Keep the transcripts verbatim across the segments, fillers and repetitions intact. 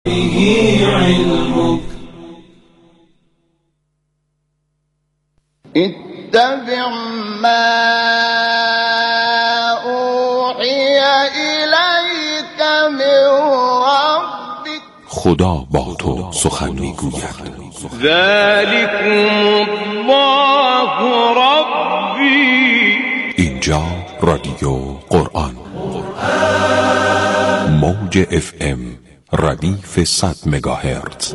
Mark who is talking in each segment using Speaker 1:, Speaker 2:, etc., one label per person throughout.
Speaker 1: به علمك
Speaker 2: اتبع ما اوحی الیک من ربک.
Speaker 3: خدا با تو سخن میگوید.
Speaker 2: ذلکم الله ربی.
Speaker 3: اینجا رادیو قرآن، موج اف ام ردیف صد مگاهرتز،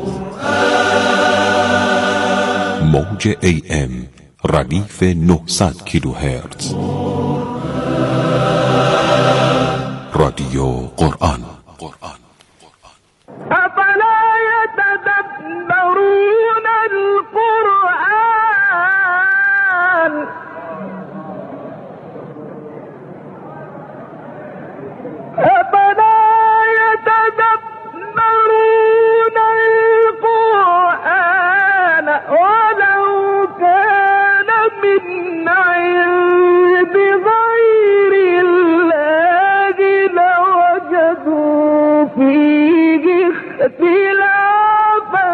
Speaker 3: موج ای ام ردیف نهصد کیلوهرتز. رادیو قرآن.
Speaker 2: افلا یتدبرون القرآن افلا یتدبرون القرآن ولو كان من عند غير الله لوجدوا فيه اختلافا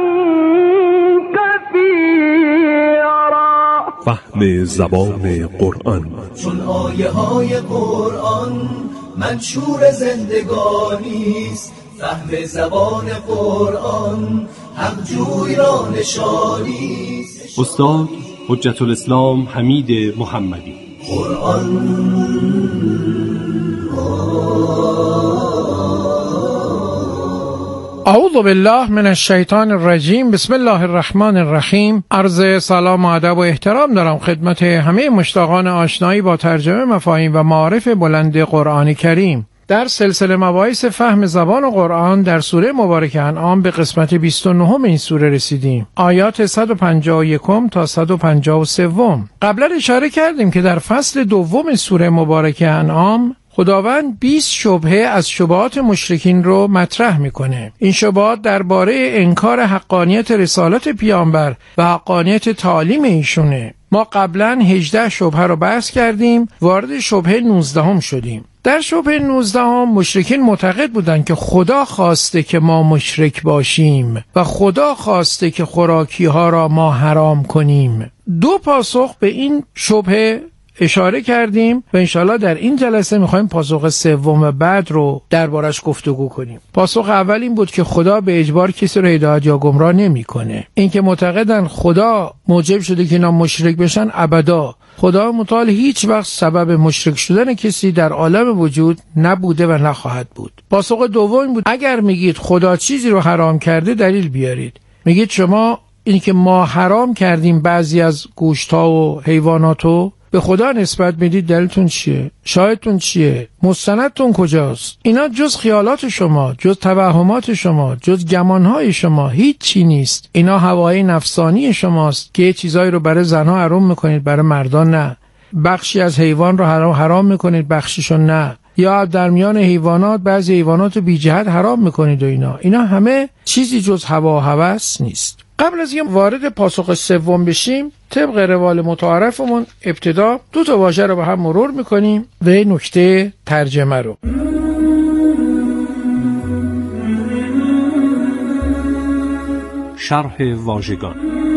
Speaker 2: كثيرا.
Speaker 4: فهم زبان قرآن.
Speaker 5: چون آیه های قرآن منشور زندگانی است، فهم زبان قرآن حق جوی را نشانی است.
Speaker 4: استاد حجت الاسلام حمید محمدی.
Speaker 5: قرآن
Speaker 6: اعوذ بالله من الشیطان الرجیم. بسم الله الرحمن الرحیم. عرض سلام و ادب و احترام دارم خدمت همه مشتاقان آشنایی با ترجمه مفاهیم و معارف بلند قرآن کریم. در سلسله مباحث فهم زبان قرآن در سوره مبارکه انعام به قسمت بیست و نه این سوره رسیدیم. آیات صد و پنجاه و یک تا صد و پنجاه و سه. قبلا اشاره کردیم که در فصل دوم سوره مبارکه انعام خداوند بیست شبهه از شبهات مشرکین رو مطرح میکنه. این شبهات درباره انکار حقانیت رسالت پیامبر و حقانیت تعالیم ایشونه. ما قبلا هجده شبهه رو بحث کردیم، وارد شبهه نوزده هم شدیم. در شبهه نوزده هم مشرکین معتقد بودند که خدا خواسته که ما مشرک باشیم و خدا خواسته که خوراکی ها را ما حرام کنیم. دو پاسخ به این شبهه اشاره کردیم و انشالله در این جلسه میخوایم پاسخ سوم بعد رو دربارش گفتگو کنیم. پاسخ اول این بود که خدا به اجبار کسی رو هدایت یا گمراه نمیکنه. این که معتقدن خدا موجب شده که اینا مشرک بشن، ابدا. خدا متعال هیچ وقت سبب مشرک شدن کسی در عالم وجود نبوده و نخواهد بود. پاسخ دوم بود اگر میگید خدا چیزی رو حرام کرده دلیل بیارید. میگید شما این که ما حرام کردیم بعضی از گوشت‌ها و حیواناتو به خدا نسبت میدید، دلیلتون چیه؟ شاهدتون چیه؟ مستندتون کجاست؟ اینا جز خیالات شما، جز توهمات شما، جز گمانهای شما هیچ چی نیست. اینا هوای نفسانی شماست که چیزایی رو برای زنها حرام میکنید، برای مردان نه. بخشی از حیوان رو حرام حرام میکنید، بخشیشو نه. یا در میان حیوانات بعضی حیوانات رو بی جهت حرام میکنید و اینا. اینا همه چیزی جز هوا و هوس نیست. قبل از اینکه وارد پاسخ سوم بشیم، طبق روال متعارفمون ابتدا دو تا واژه رو با هم مرور میکنیم و نکته ترجمه رو.
Speaker 4: شرح واژگان.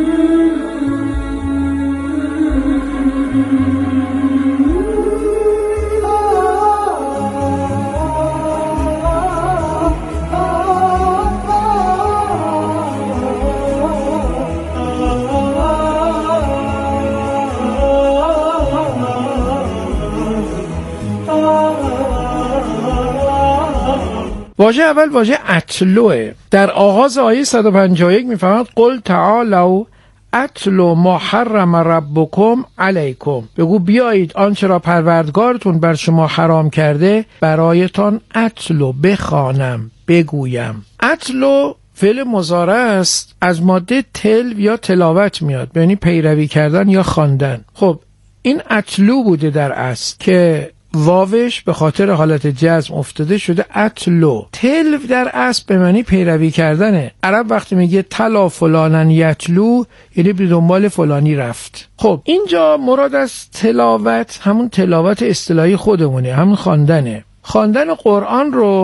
Speaker 6: واژه اول واژه اتلوه. در آغاز آیه صد و پنجاه و یک میفهمد قل تعالوا اتلو ما حرم ربکم علیکم. بگو بیایید آنچه را پروردگارتون بر شما حرام کرده برایتان اتلو بخوانم، بگویم. اتلو فعل مضارع است، از ماده تل یا تلاوت میاد، یعنی پیروی کردن یا خواندن. خب این اتلو بوده در اصل که واوش به خاطر حالت جزم افتاده شده اتلو. تل در اصل به معنی پیروی کردنه. عرب وقتی میگه تلا فلانن یتلو یعنی به دنبال فلانی رفت. خب اینجا مراد از تلاوت همون تلاوت اصطلاحی خودمونه، همون خواندنه. خواندن قرآن رو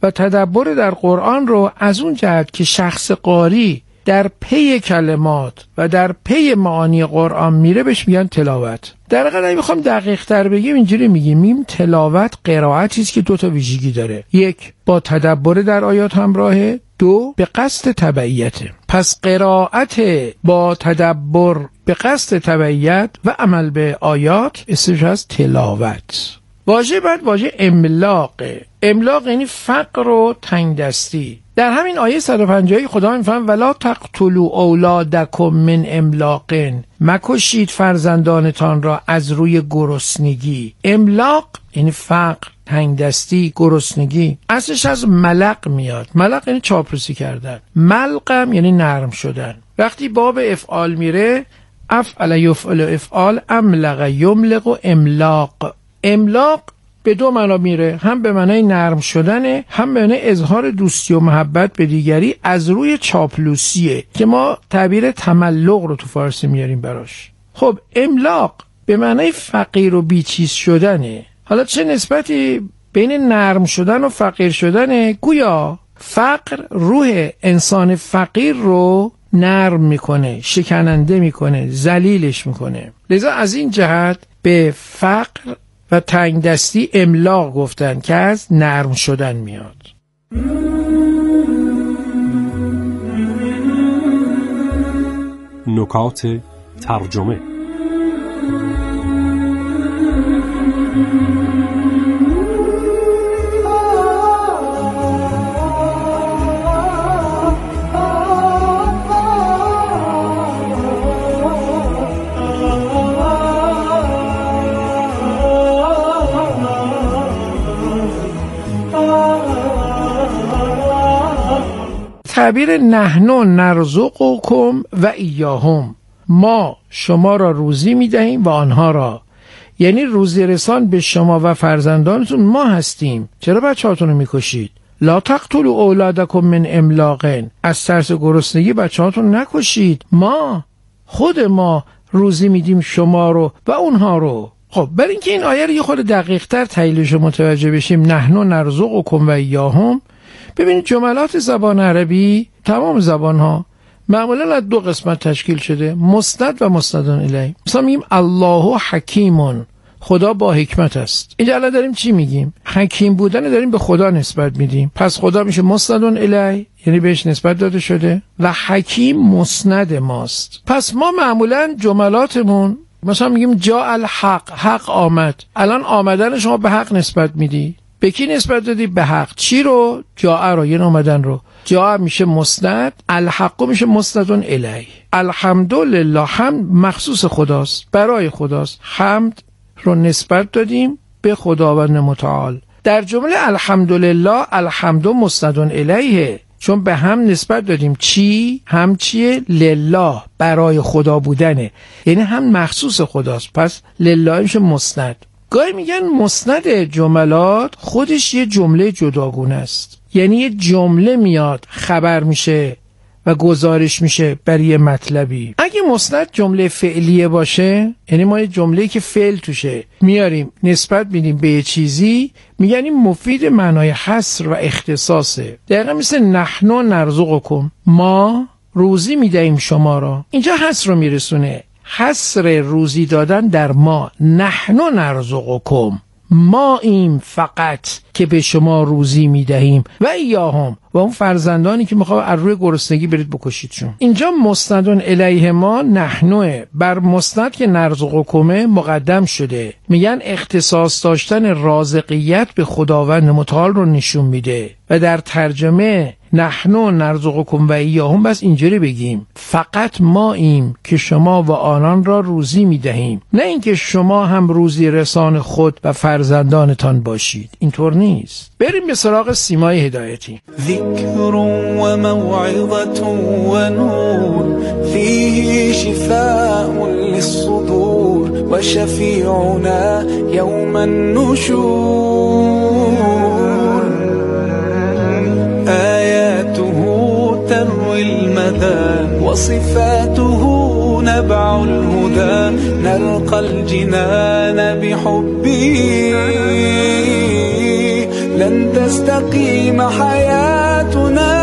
Speaker 6: و تدبر در قرآن رو از اون جهت که شخص قاری در پی کلمات و در پی معانی قرآن میره بهش میگن تلاوت. در واقع اگه بخوام دقیق تر بگیم اینجوری میگیم میم تلاوت قرائتی است که دو تا ویژگی داره. یک، با تدبر در آیات همراهه. دو، به قصد تبعیته. پس قرائت با تدبر به قصد تبعیت و عمل به آیات اسمش از تلاوت. واژه بعد واژه املاق. املاق یعنی فقر و تنگ دستی. در همین آیه صد و پنجاه خدا میفهم ولا تقتلوا اولادکم من املاق، مکشید فرزندانتان را از روی گرسنگی. املاق یعنی فقر، تنگ دستی، گرسنگی. اصلش از ملق میاد. ملق یعنی چاپلوسی کردن. ملقم یعنی نرم شدن. وقتی باب افعال میره افعل یفعل افعال، املق یملق و املاق. املاق به دو معنا میره، هم به معنای نرم شدنه، هم به معنای اظهار دوستی و محبت به دیگری از روی چاپلوسیه که ما تعبیر تملق رو تو فارسی میاریم براش. خب املاق به معنای فقیر و بیچیز شدنه. حالا چه نسبتی بین نرم شدن و فقیر شدنه؟ گویا فقر روح انسان فقیر رو نرم میکنه، شکننده میکنه، ذلیلش میکنه. لذا از این جهت به فقر و تنگ دستی املاق گفتن که از نرم شدن میاد.
Speaker 4: نکات ترجمه.
Speaker 6: تعبیر نحنو نرزقکم و ایاهم، ما شما را روزی میدهیم و آنها را، یعنی روزی رسان به شما و فرزندانتون ما هستیم. چرا بچه‌هاتون رو میکشید؟ لا تقتلوا اولادکم من املاق، از ترس گرسنگی بچه‌هاتون نکشید. ما خود ما روزی میدیم شما رو و اونها رو. خب برای اینکه این آیه رو یه خورده دقیق‌تر تحلیلش متوجه بشیم، نحنو نرزقکم و ایاهم، ببینید جملات زبان عربی، تمام زبان‌ها معمولا از دو قسمت تشکیل شده، مسند و مسند الیه. مثلا میگیم الله حکیمون، خدا با حکمت است. اینجا الان داریم چی میگیم؟ حکیم بودن داریم به خدا نسبت میدیم، پس خدا میشه مسند الیه، یعنی بهش نسبت داده شده، و حکیم مسند ماست. پس ما معمولا جملاتمون مثلا میگیم جاء الحق، حق آمد. الان آمدن شما به حق نسبت میدی. به کی نسبت دادی؟ به حق. چی رو؟ جاء رو، یعنی آمدن رو. جاء میشه مسند، الحق میشه مسند الیه. الحمدلله، حمد مخصوص خداست، برای خداست. حمد رو نسبت دادیم به خداوند متعال. در جمله الحمدلله، الحمد مسند الیه، چون به هم نسبت دادیم. چی؟ هم چیه؟ لله، برای خدا بودنه، یعنی هم مخصوص خداست، پس لله میشه مسند. گاهی میگن مسند جملات خودش یه جمله جداگونه است، یعنی یه جمله میاد خبر میشه و گزارش میشه برای یه مطلبی. اگه مسند جمله فعلیه باشه، یعنی ما یه جمله‌ای که فعل توشه میاریم نسبت میدیم به یه چیزی، میگن این مفید معنای حصر و اختصاصه. دقیقا مثل نحنو نرزقکم، ما روزی میدهیم شما را. اینجا حصر رو میرسونه، حصر روزی دادن در ما. نحنو نرزقکم، ما ایم فقط که به شما روزی میدهیم، و ایاهم، و اون فرزندانی که میخواد از روی گرسنگی برید بکشیدشون. اینجا مسندون الیه ما نحنوه، بر مسند که نرزقکمه مقدم شده. میگن اختصاص داشتن رازقیت به خداوند متعال رو نشون میده. و در ترجمه نحنو نرزقکم و ایاهم بس اینجوری بگیم فقط ما ایم که شما و آنان را روزی میدهیم، نه اینکه شما هم روزی رسان خود و فرزندانتان باشید. اینطور نیست. بریم به سراغ سیمای هدایتی.
Speaker 5: ذکر و موعظة و نور فیه شفاء للصدور و شفیعنا یوم النشور آیاته تروی المدى وصفاته نبع الهدى نلقى الجنان بحبه لن تستقيم حياتنا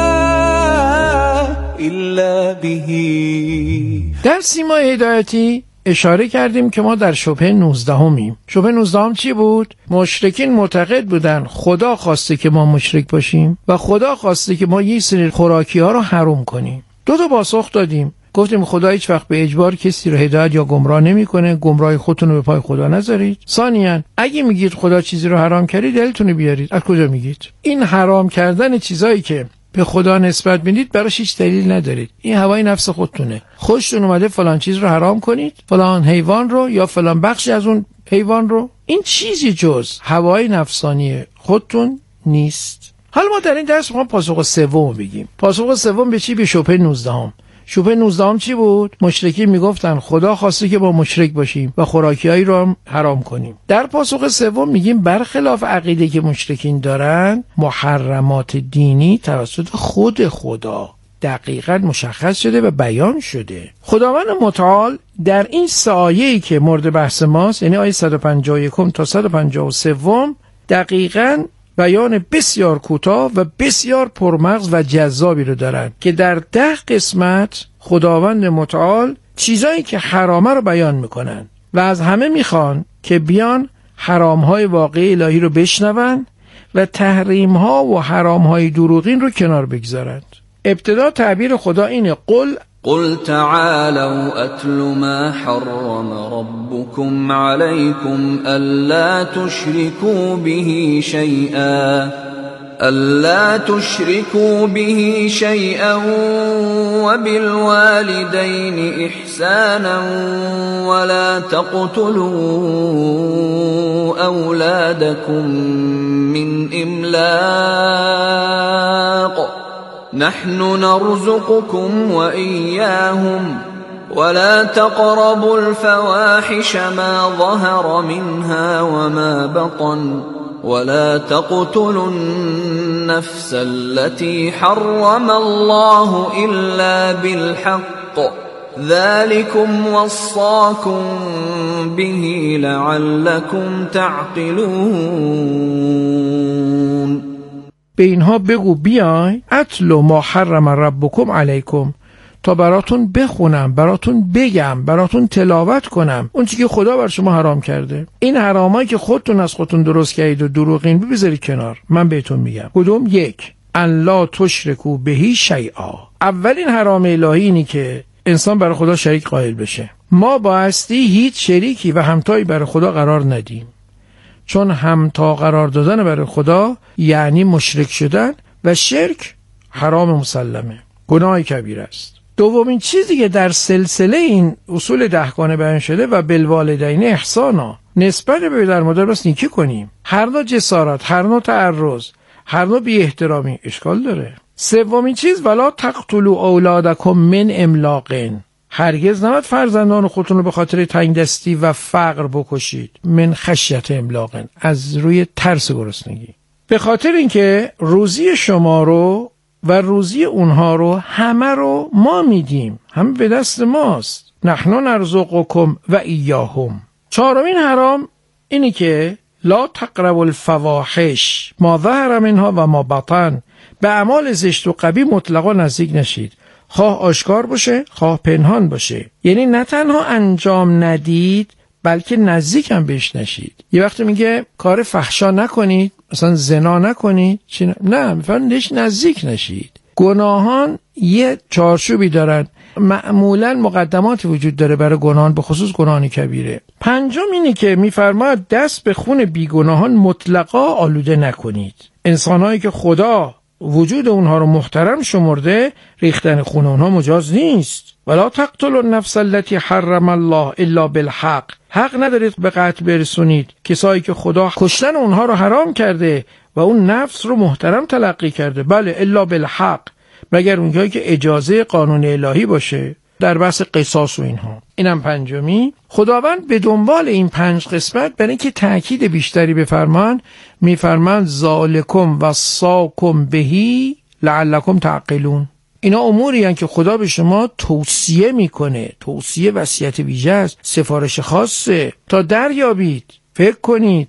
Speaker 5: إلا به.
Speaker 6: در سیمای هدایتی اشاره کردیم که ما در شبهه نوزدهمیم. شبهه نوزدهم چی بود؟ مشرکین معتقد بودن خدا خواسته که ما مشرک باشیم و خدا خواسته که ما یک سری خوراکی ها رو حرام کنیم. دو تا پاسخ دادیم. گفتیم خدا هیچ وقت به اجبار کسی رو هدایت یا گمراه نمیکنه، گمراهی خودتون رو به پای خدا نذارید. ثانیاً اگه میگید خدا چیزی رو حرام کرده دلتون رو بیارید. از کجا میگید؟ این حرام کردن چیزایی که به خدا نسبت میدید براش هیچ دلیل ندارید. این هوای نفس خودتونه. خوشتون اومده فلان چیز رو حرام کنید، فلان حیوان رو یا فلان بخشی از اون حیوان رو. این چیزی جز هوای نفسانی خودتون نیست. حالا ما در این درس میخوام پاسخ سوم بگیم. پاسخ سوم به چی؟ به شبهه نوزدهم. شبهه نوزدهم چی بود؟ مشرکین میگفتن خدا خواسته که با مشرک باشیم و خوراکیایی رو هم حرام کنیم. در پاسخ سوم میگیم برخلاف عقیده که مشرکین دارن، محرمات دینی توسط خود خدا دقیقاً مشخص شده و بیان شده. خداوند متعال در این سه آیه‌ای که مورد بحث ماست، یعنی آیه صد و پنجاه و یک تا صد و پنجاه و سه، دقیقاً بیان بسیار کوتاه و بسیار پرمغز و جذابی رو دارن که در ده قسمت خداوند متعال چیزایی که حرامه رو بیان میکنن و از همه میخوان که بیان حرامهای واقعی الهی رو بشنون و تحریمها و حرامهای دروغین رو کنار بگذارند. ابتدا تعبیر خدا اینه: قل
Speaker 1: قل تعالوا أتل ما حرم ربكم عليكم ألا تشركوا به شيئا ألا تشركوا به شيئا وبالوالدين إحسانا ولا تقتلوا أولادكم من إملاق نحن نرزقكم وإياهم ولا تقربوا الفواحش ما ظهر منها وما بطن ولا تقتلوا النفس التي حرم الله إلا بالحق ذلكم وصاكم به لعلكم تعقلون.
Speaker 6: به اینها بگو بیای اتلو ما حرم ربکم علیکم، تا براتون بخونم، براتون بگم، براتون تلاوت کنم اون چیزی که خدا بر شما حرام کرده. این حرامایی که خودتون از خودتون درست کردید و دروغین بذارید کنار. من بهتون میگم کدوم؟ یک، ان لا تشرکو بهی شیئا. اولین حرام الهی اینی که انسان برای خدا شریک قائل بشه. ما بایستی هیچ شریکی و همتایی برای خدا قرار ندیم، چون همتا قرار دادن برای خدا یعنی مشرک شدن و شرک حرام مسلمه، گناه کبیر است. دومین چیزی که در سلسله این اصول دهگانه بیان شده و بالوالدین احسانا، نسبت به پدر مادر بس نیکی کنیم. هر نوع جسارت، هر نوع تعرض، هر نوع بی احترامی اشکال داره. سومین چیز ولا تقتلوا اولادکم من املاق، هرگز نباید فرزندان خودتون رو به خاطر تنگ دستی و فقر بکشید. من خشیت املاق، از روی ترس گرسنگی. به خاطر اینکه روزی شما رو و روزی اونها رو همه رو ما میدیم، همه به دست ماست. نحن نرزقکم و ایاهم. چهارمین حرام اینی که لا تقربوا الفواحش ما ظهر منها و ما بطن، به اعمال زشت و قبیح مطلقا نزدیک نشید، خواه آشکار باشه خواه پنهان باشه. یعنی نه تنها انجام ندید بلکه نزدیک هم بهش نشید. یه وقت میگه کار فحشا نکنید، مثلا زنا نکنید، چی نه میفهمندش نزدیک نشید. گناهان یه چارچوبی دارن، معمولا مقدماتی وجود داره برای گناهان، به خصوص گناهان کبیره. پنجم اینه که میفرماید دست به خون بیگناهان مطلقا آلوده نکنید. انسانهایی که خدا وجود اونها رو محترم شمرده، ریختن خون اونها مجاز نیست. ولا تقتلوا النفس التي حرم الله الا بالحق، حق ندارید به قتل برسونید کسایی که خدا کشتن اونها رو حرام کرده و اون نفس رو محترم تلقی کرده. بله الا بالحق، مگر اونجایی که اجازه قانون الهی باشه در بحث قصاص و اینها. اینم پنجمی. خداوند به دنبال این پنج قسمت برای اینکه تأکید بیشتری بفرمان میفرماند ذالکم وصاکم بهی لعلکم تعقلون. اینا اموری هستند که خدا به شما توصیه میکنه، توصیه وصیت ویژه است، سفارش خاصه تا دریابید، فکر کنید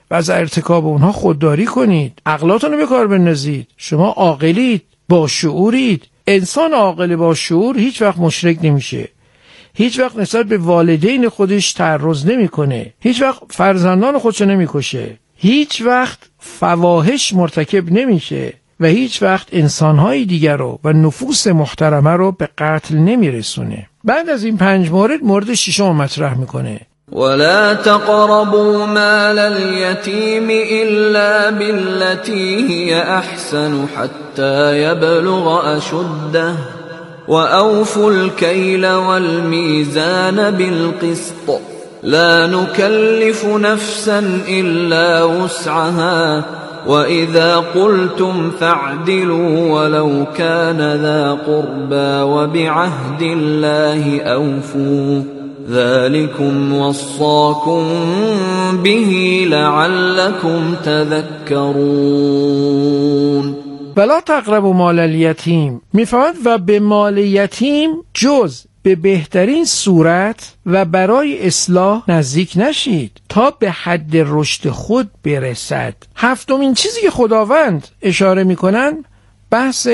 Speaker 6: و از ارتکاب اونها خودداری کنید. عقلاتون رو به کار بندازید. شما عاقلید، با شعورید. انسان عاقل با شعور هیچ وقت مشرک نمیشه، هیچ وقت نسبت به والدین خودش تعرض نمیکنه، هیچ وقت فرزندان خودش نمیکشه، هیچ وقت فواحش مرتکب نمیشه و هیچ وقت انسانهای دیگر رو و نفوس محترمه رو به قتل نمیرسونه. بعد از این پنج مورد، مورد ششم مطرح میکنه:
Speaker 1: ولا تقربوا مال اليتيم إلا بالتي هي أحسن حتى يبلغ أشده وأوفوا الكيل والميزان بالقسط لا نكلف نفسا إلا وسعها وإذا قلتم فاعدلوا ولو كان ذا قربى وبعهد الله أوفوا ذلكم وصاكم به لعلكم تذكرون.
Speaker 6: ولا تقربوا مال الیتیم، میفهمد و به مال یتیم جز به بهترین صورت و برای اصلاح نزدیک نشید تا به حد رشد خود برسد. هفتمین چیزی که خداوند اشاره میکنن بحث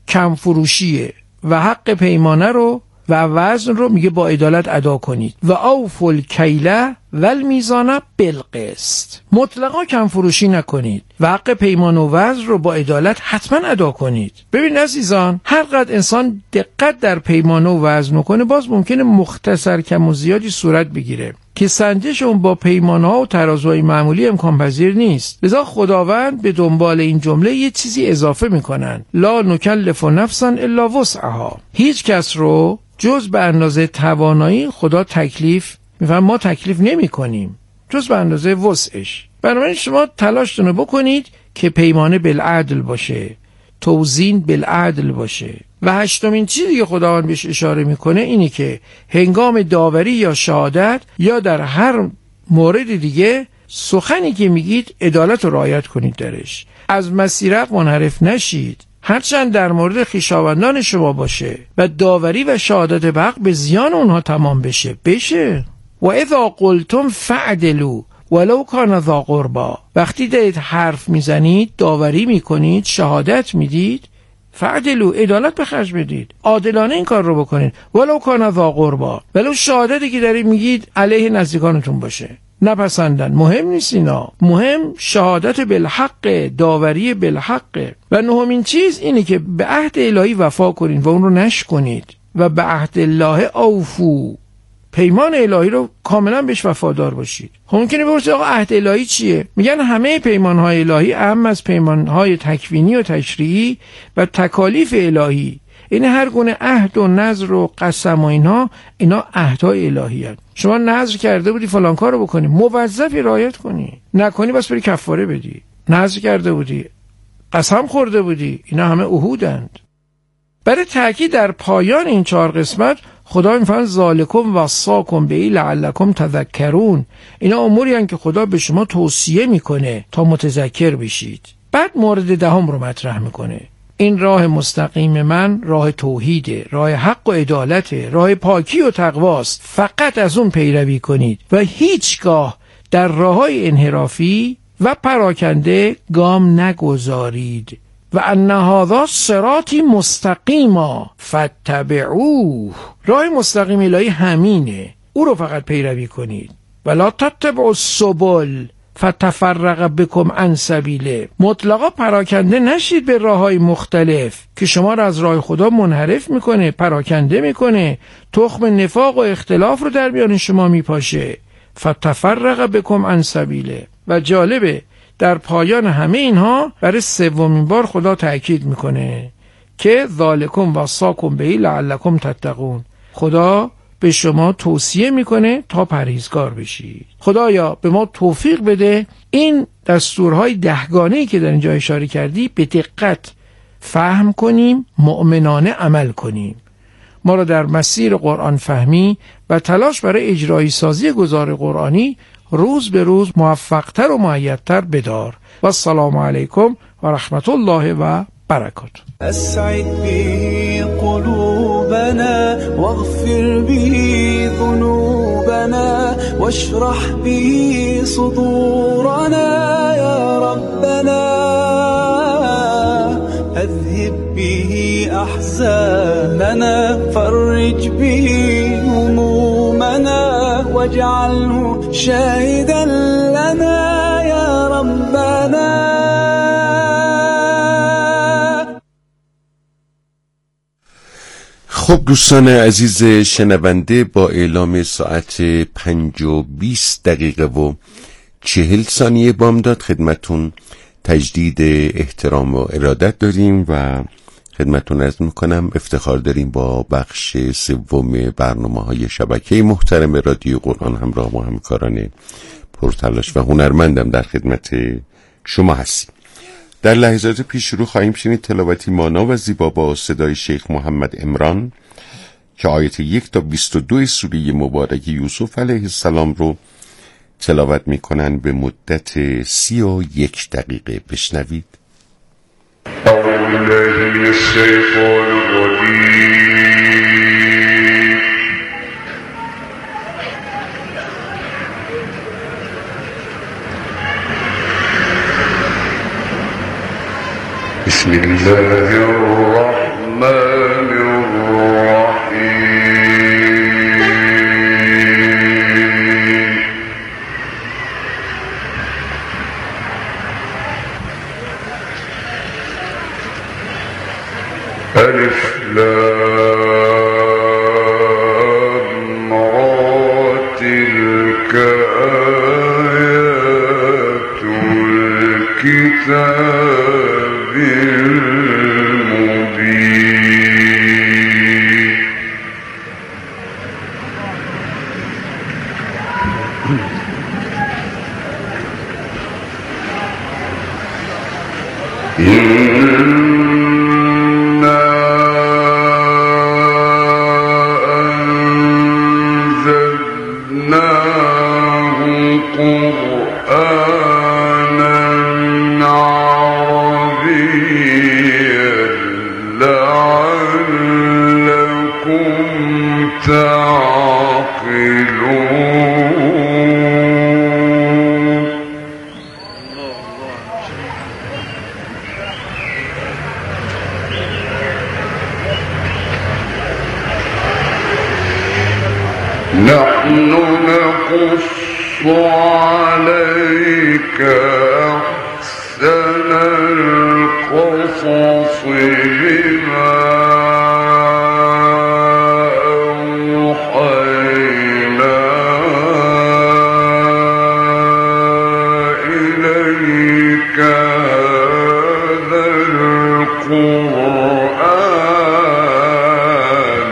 Speaker 6: کمفروشیه و حق پیمانه رو و وزن رو میگه با عدالت ادا کنید. و اوفوا الکیل والمیزان بالقسط، مطلقا کم فروشی نکنید و حق پیمان و وزن رو با عدالت حتما ادا کنید. ببین عزیزان، هر قدر انسان دقت در پیمان و وزن کنه، باز ممکنه مختصر کم و زیادی صورت بگیره که سنجش اون با پیمان‌ها و ترازوهای معمولی امکان پذیر نیست. لذا خداوند به دنبال این جمله یه چیزی اضافه میکنن: لا نکلف نفسا الا وسعها. هیچ کس رو جز به اندازه توانایی خدا تکلیف میفهم، ما تکلیف نمی کنیم جز به اندازه وسعش. بنابراین شما تلاشتون رو بکنید که پیمانه بالعدل باشه، توزین بالعدل باشه. و هشتمین چیزی که خداوند بهش اشاره میکنه اینی که هنگام داوری یا شهادت یا در هر مورد دیگه سخنی که میگید عدالت رو رعایت کنید درش، از مسیر منحرف نشید، هرچند در مورد خویشاوندان شما باشه و داوری و شهادت به حق به زیان اونها تمام بشه بشه. و اذا قلتم فعدلوا ولو کان ذا قربى، وقتی دارید حرف میزنید، داوری میکنید، شهادت میدید، فعدلوا، عدالت به خرج بدید، عادلانه این کار رو بکنید. ولو کان ذا قربى، ولو شهادتی که دارید میگید علیه نزدیکانتون باشه، نپسندن، مهم نیست اینا، مهم شهادت بالحق، داوری بالحق. و نهمین چیز اینه که به عهد الهی وفا کنید و اون رو نشکنید و به عهد الله اوفو، پیمان الهی رو کاملا بهش وفادار باشید. ممکنه بپرسید آقا عهد الهی چیه؟ میگن همه پیمانهای الهی اهم از پیمانهای تکوینی و تشریعی و تکالیف الهی. این هر گونه عهد و نذر و قسم و اینها، اینا عهدهای الهی هست. شما نذر کرده بودی فلان کار رو بکنی، موظفی رعایت کنی، نکنی بس بری کفاره بدی. نذر کرده بودی، قسم خورده بودی، اینا همه عهودند. برای تاکید در پایان این چهار قسمت خدا میفرماید ذالکم وصاکم به لعلکم تذکرون. اینا اموری هستند که خدا به شما توصیه میکنه تا متذکر بشید. بعد مورد دهم رو مطرح میکنه: این راه مستقیم من راه توحیده، راه حق و عدالته، راه پاکی و تقواست، فقط از اون پیروی کنید و هیچگاه در راههای انحرافی و پراکنده گام نگذارید. و ان هذا صراطی مستقیما فاتبعوه، راه مستقیم الهی همینه، او رو فقط پیروی کنید. ولا تتبعوا السبل فتفرق بكم عن سبیله، مطلقا پراکنده نشید به راههای مختلف که شما را از راه خدا منحرف میکنه، پراکنده میکنه، تخم نفاق و اختلاف رو در میان شما میپاشه. فتفرق بكم عن سبیله. و جالبه در پایان همه اینها برای سومین بار خدا تأکید میکنه که ذالکم وصاکم به لعلکم تتقون، خدا به شما توصیه میکنه تا پرهیزگار بشید. خدایا به ما توفیق بده این دستورهای دهگانه‌ای که در اینجا اشاره کردی به دقت فهم کنیم، مؤمنانه عمل کنیم. ما را در مسیر قرآن فهمی و تلاش برای اجرایی سازی گذار قرآنی روز به روز موفقتر و مؤیدتر بدار. و السلام علیکم و رحمت الله و برکاته.
Speaker 5: أسعد به قلوبنا واغفر به ذنوبنا واشرح به صدورنا يا ربنا، أذهب به أحزاننا، فرج به همومنا، واجعله شاهدا لنا يا ربنا.
Speaker 3: خب دوستان عزیز شنونده، با اعلام ساعت پنج و بیست دقیقه و چهل ثانیه بامداد خدمتون تجدید احترام و ارادت داریم و خدمتون عرض میکنم افتخار داریم با بخش سوم برنامه های شبکه محترم رادیو قرآن همراه با همکاران پرتلاش و هنرمندم در خدمت شما هستیم. در لحظات پیش شروع خواهیم شنید تلاوتی مانا و زیبا با صدای شیخ محمد عمران که آیت یک تا بیست و دو سوره مبارک یوسف علیه السلام رو تلاوت میکنن به مدت سی و یک دقیقه. بشنوید.
Speaker 7: أعوذ بالله من الشيطان الرجيم. بسم الله الرحمن الرحيم. ألف لام را تلك آيات الكتاب المبين. نحن نقص عليك أحسن القصص بما أوحينا إليك هذا القرآن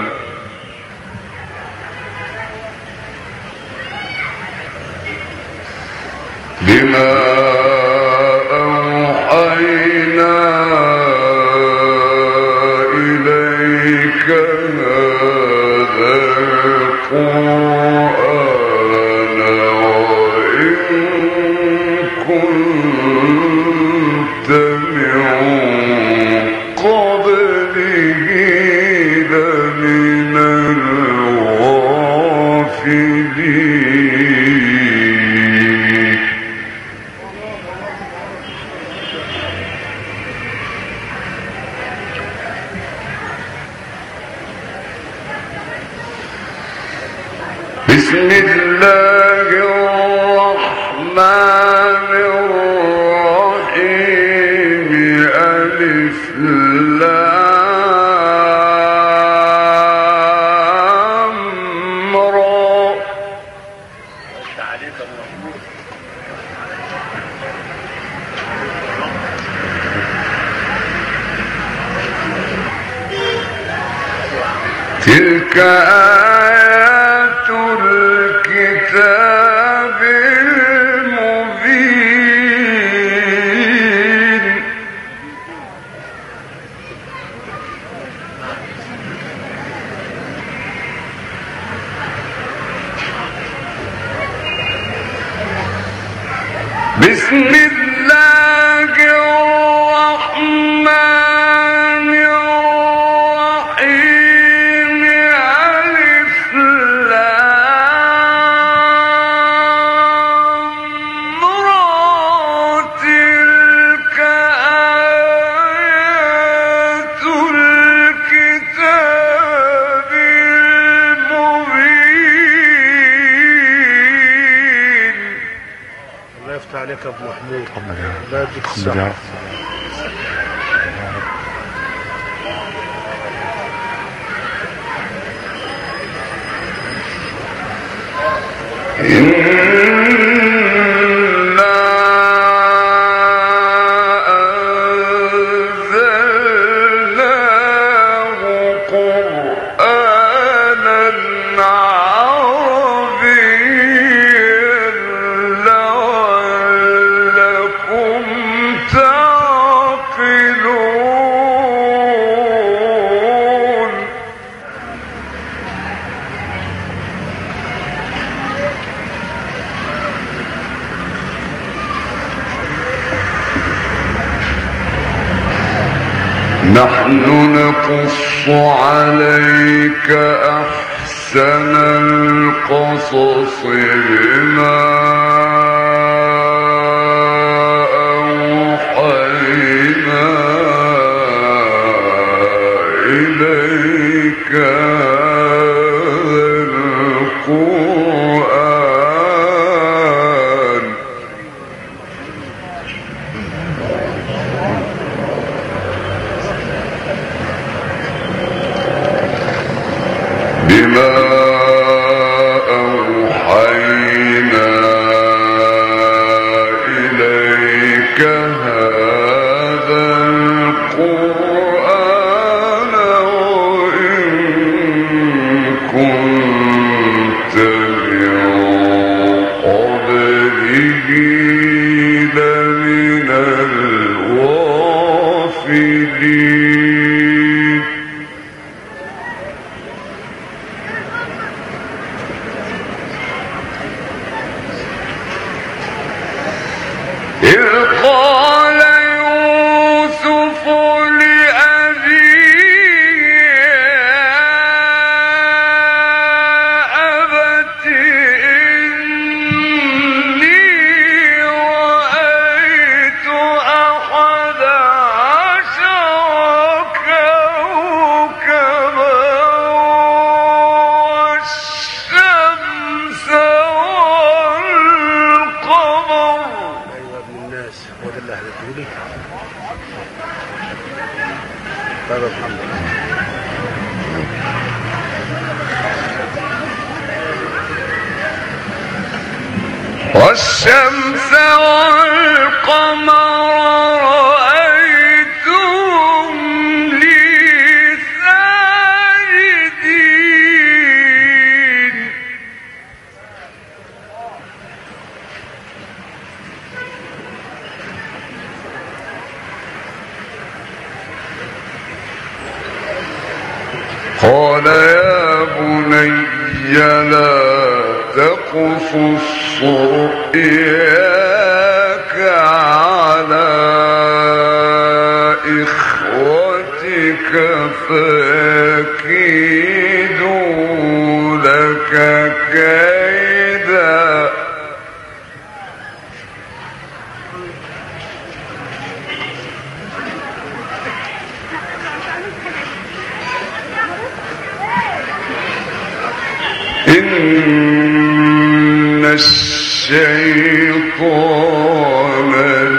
Speaker 7: بما أوحينا إليك هذا القرآن وإن كنت من قبله لمن الغافلين. بسم الله الرحمن الرحيم. ألف لام را تلك آيات الكتاب المبين. بسم الله الرحمن الرحيم. ألف لام
Speaker 8: وياك يا ابو محمود. لا يديك الصحة.
Speaker 7: نحن نقص عليك أحسن القصص بما أوحينا إليك القرآن بما أوحينا إليك هذا القرآن وإن كنت من قبله لمن الغافلين. إذ قال يوسف لأبيه يا أبت إني رأيت أحد عشر كوكبا والشمس والقمر.
Speaker 8: الناس هو ده اللي هديهولي. طيب الحمد لله.
Speaker 7: والشمس والقمر رأيتهم لي ساجدين. قال يا بني لا تقصص رؤياك على إخوتك فيكيدوا لك كيدا. إن الشيطان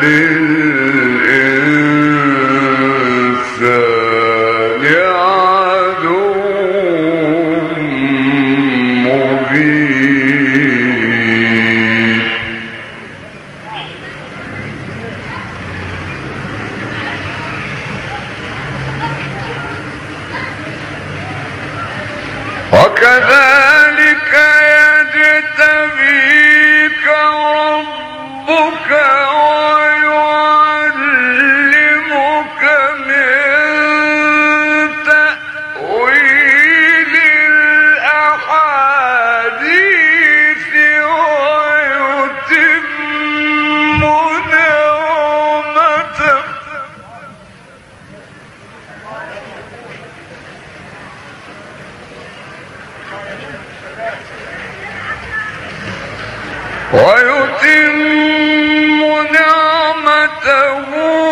Speaker 7: للإنسان عدو مبين. وكذلك يجتبيك ربك ويعلمك من تأويل الأحاديث ويتم نعمته ويتم نعمته